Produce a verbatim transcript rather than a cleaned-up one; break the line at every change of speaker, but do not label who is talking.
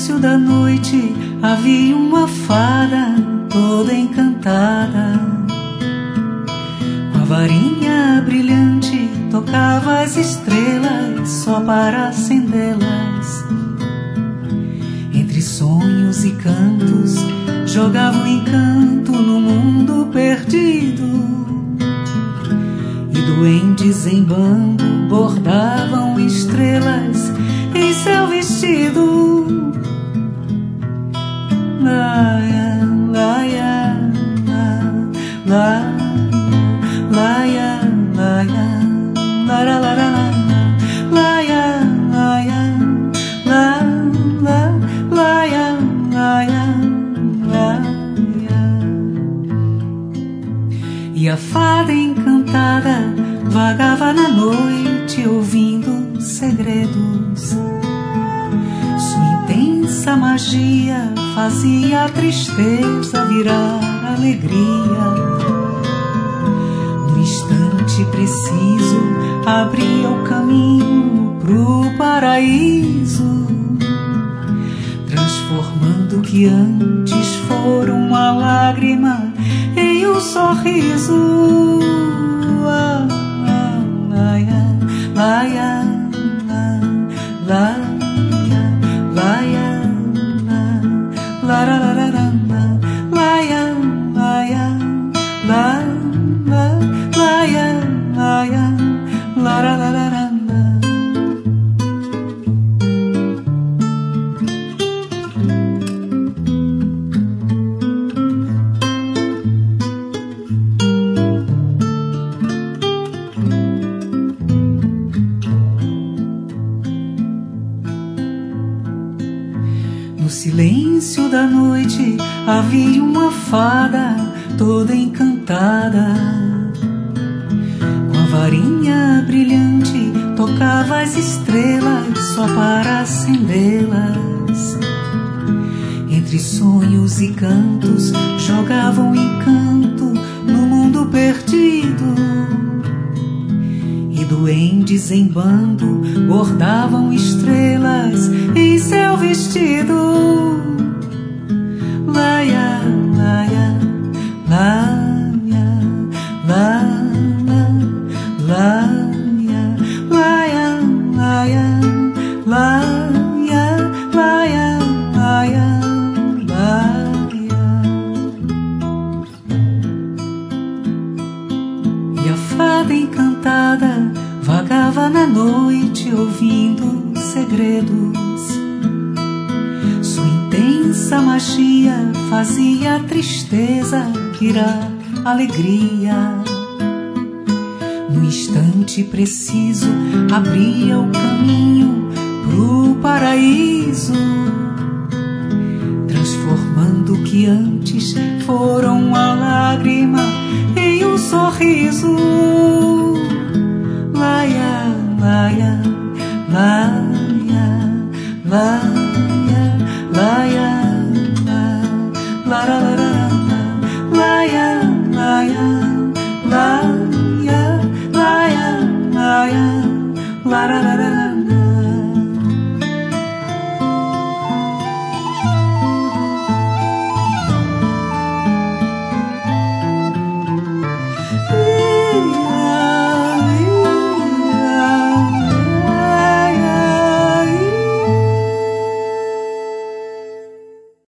silêncio da noite havia uma fada toda encantada. Com a varinha brilhante tocava as estrelas só para acendê-las. Entre sonhos e cantos jogava um encanto no mundo perdido. E duendes em bando bordavam estrelas em seu vestido. Laia, laia, la, la, laia, laia, lara, lara, laia, laia, la, la, laia, laia, laia. E a fada encantada vagava na noite ouvindo segredos. Sua intensa magia fazia a tristeza virar alegria. No instante preciso abria o caminho pro paraíso, transformando o que antes fora uma lágrima em um sorriso. Ah, ah, laia, laia, la, laia, laia, la, la, la, la, la, la, laia, laia, la, la, laia, laia, la, la, la, la, la. No silêncio da noite havia uma fada toda encantada. Com a varinha brilhante tocava as estrelas só para acendê-las. Entre sonhos e cantos jogava um encanto no mundo perdido. E duendes em bando bordavam estrelas em seu vestido. Laia, laia, laia, laia, laia, laia, laia, laia, laia, laia, laia. E a fada encantada vagava na noite ouvindo segredos. Sua intensa magia fazia a tristeza virar alegria. No instante preciso abria o caminho pro paraíso, transformando o que antes fora uma lágrima em um sorriso.